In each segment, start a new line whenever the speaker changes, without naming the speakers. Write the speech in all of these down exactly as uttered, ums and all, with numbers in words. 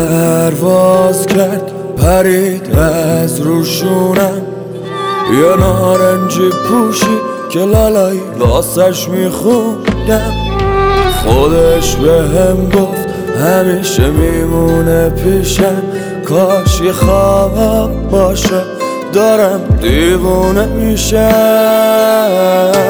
پرواز کرد پرید از روشونم، یه نارنجی پوشی که لالایی واسش میخوندم. خودش به هم گفت همیشه میمونه پیشم، کاش یه خواب باشه دارم دیوونه میشم.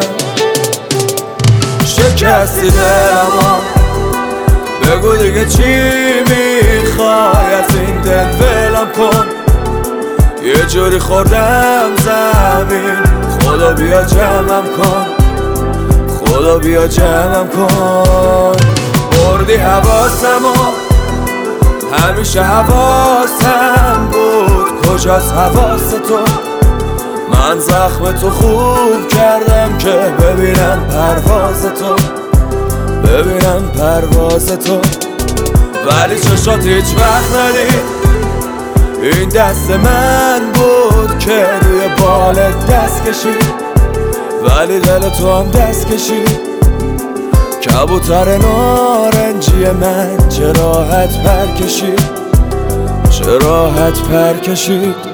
شکستی دلمو بگو دیگه چی میخوای، از این دل ولم کن. یه جوری خوردم زمین، خدا بیا جمعم کن، خدا بیا جمعم کن. بردی حواسمو، همیشه حواسم بود، کجاست حواس تو؟ من زخم تو خوب کردم که ببینم پرواز تو، ببینم پرواز تو. ولی چشات هیچ وقت ندید، این دست من بود که روی بالت دست کشید، ولی دل تو هم دست کشید. کبوتر نارنجی من چه راحت پر کشید، چه راحت پر کشید.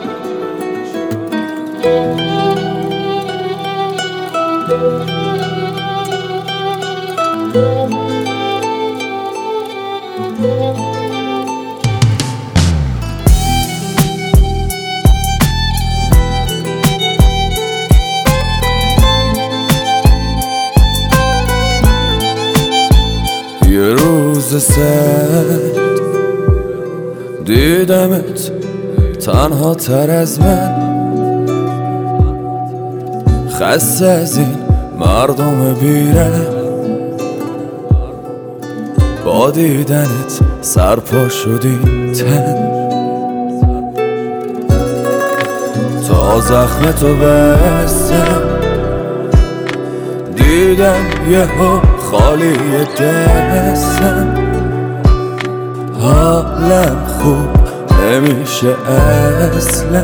یه روز سرد دیدمت تنها تر از من، خسته از این مردم بیرم. با دیدنت سرپا شدی تن، تا زخم تو بستم دیدم یهو خالی دستم. حالم خوب نمیشه اصلا،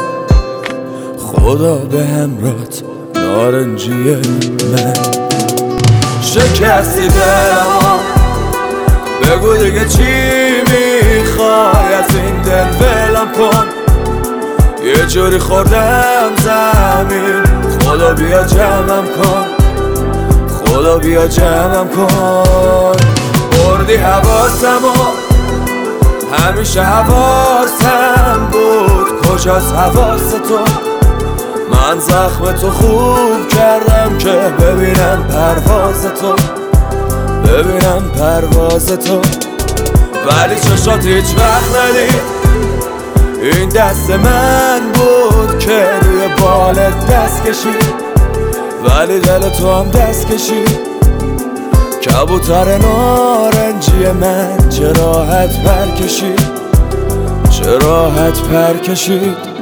خدا به همراهت نارنجی من. شکستی دلمو بگو دیگه چی میخوای، از این دل ولم کن. یه جوری خوردم زمین، خدا بیا جمعم کن، خدا بیا جمعم کن. بردی حواسمو، همیشه حواسم بود، کجاست حواس تو؟ من زخم تو خوب کردم که ببینم پرواز تو، ببینم پرواز تو. ولی چشات هیچ وقت ندید، این دست من بود که روی بالت دست کشید، ولی دل تو هم دست کشید. کبوتر نارنجی من چه راحت پر کشید، چه راحت پر کشید.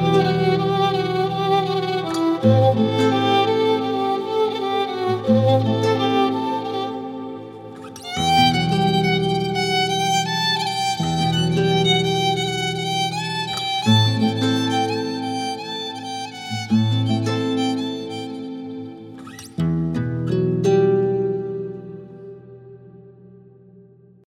Thank you.